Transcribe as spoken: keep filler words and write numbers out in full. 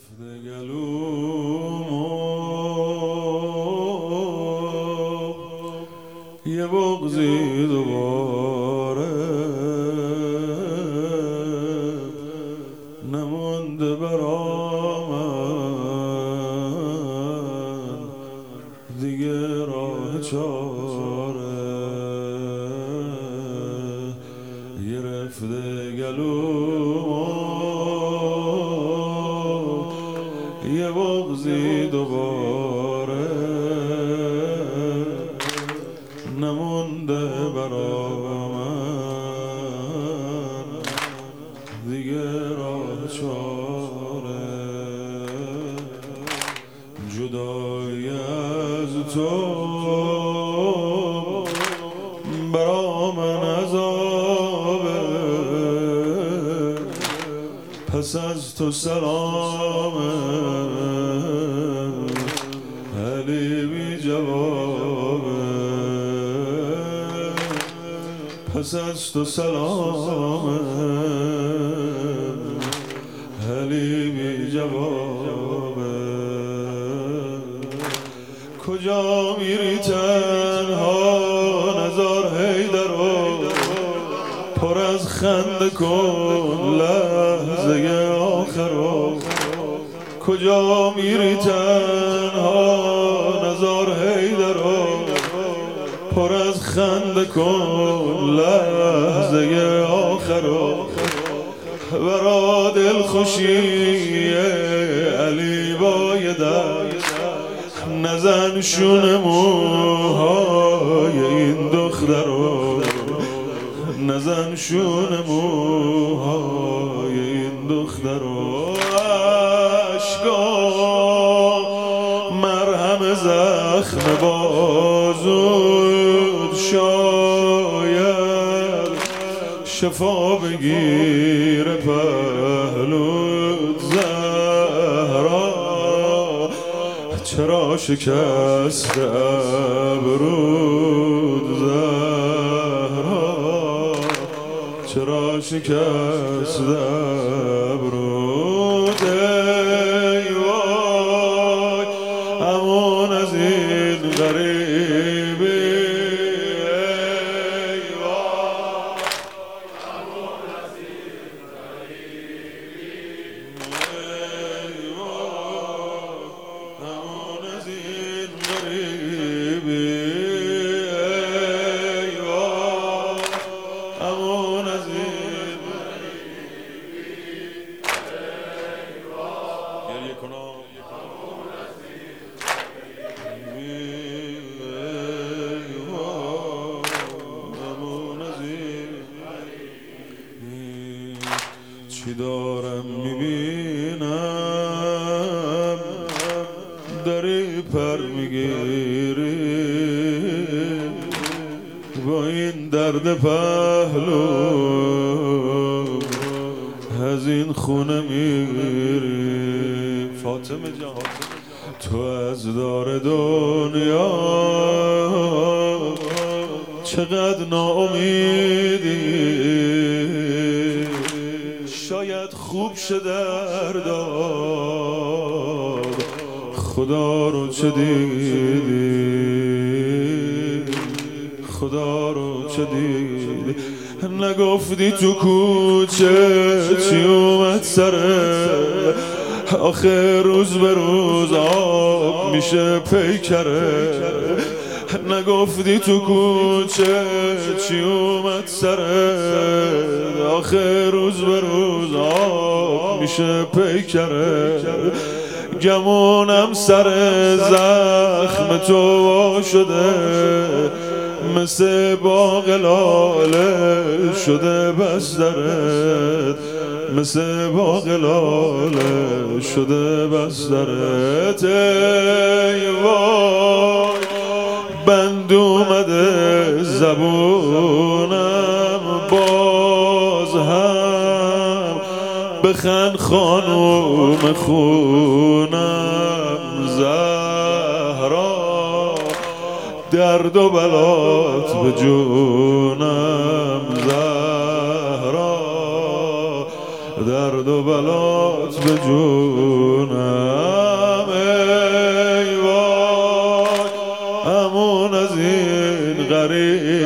رفته گلومو یه بغضی دوباره نمونده برا من دیگه راه چاره یه رفته گلومو یه بغضی دوباره نمونده برا من دیگه راه چاره جدایی از تو برا من عذابه پس از تو سلامه علی بی جوابه پس از تو سلامه علی بی جوابه کجا میری تنها نزار حیدرو پر از خنده کن لحظه آخرو کجا میری تنها نزار حیدرو پر از خنده کن لحظه آخرو برا دل خوشی علی بای دست نزن شونه موهای این دخترو نزن شونه موهای این دخترو عشقا مرهم زخم بازود شاید شفا بگیر پهلود زهرا چرا شکست ابرود زهرا چرا شکست ابرود ای وای همون از این غریبی ای وای همون از این غریبی ای وای همون از این غریبی ای وای همون از این غریبی ای وای گریه کنم همون از این غریبی ای وای همون از این غریبی چی دارم میبینم داری پر میگیری با این درد پهلو از این خونه میری فاطمه جان تو از دار دنیا چقدر ناامیدی شاید خوب شه دردار خدا رو چه دیدی خدا رو چه دیدی نگفتی تو کوچه چی اومد سره آخه روز به روز آب میشه پیکره نگفتی تو کوچه چی اومد سره آخه روز به روز آب میشه پیکره گمونم سر زخم تو وا شده مثل باغ لاله شده بسترت مثل باغ لاله شده بسترت ای وای بند اومده زبونم باز هم بخند خانوم خونم زهرا درد و بلات به جونم زهرا درد و بلات به جونم کنم ای وای همون از این غریب